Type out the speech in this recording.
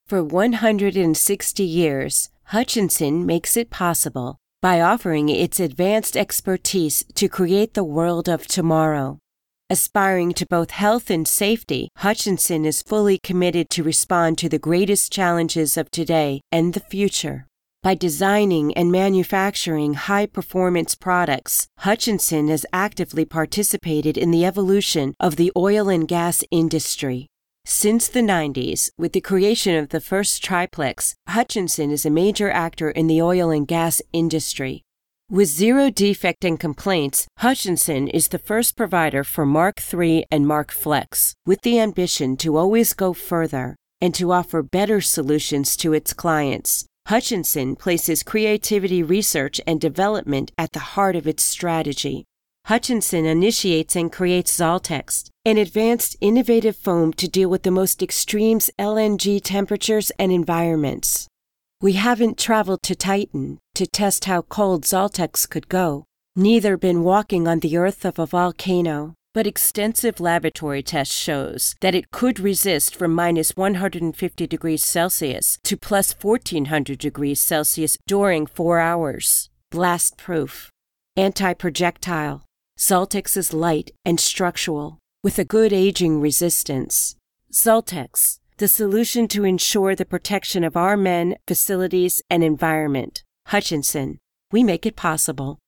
For 160 years, Hutchinson makes it possible by offering its advanced expertise to create the world of tomorrow. Aspiring to both health and safety, Hutchinson is fully committed to respond to the greatest challenges of today and the future. By designing and manufacturing high-performance products, Hutchinson has actively participated in the evolution of the oil and gas industry. Since the 90s, with the creation of the first triplex, Hutchinson is a major actor in the oil and gas industry. With zero defect and complaints, Hutchinson is the first provider for Mark III and Mark Flex, with the ambition to always go further and to offer better solutions to its clients. Hutchinson places creativity research and development at the heart of its strategy. Hutchinson initiates and creates Zaltex, an advanced innovative foam to deal with the most extreme LNG temperatures and environments. We haven't traveled to Titan to test how cold Zaltex could go, neither been walking on the earth of a volcano, but extensive laboratory tests shows that it could resist from minus 150 degrees Celsius to plus 1400 degrees Celsius during 4 hours. Blast-proof. Anti-projectile. Zaltex is light and structural, with a good aging resistance. Zaltex, the solution to ensure the protection of our men, facilities, and environment. Hutchinson, we make it possible.